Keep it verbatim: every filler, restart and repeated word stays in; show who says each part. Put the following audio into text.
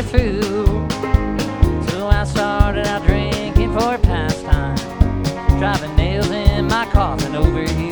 Speaker 1: through. So I started out drinking for pastime, driving nails in my coffin over here.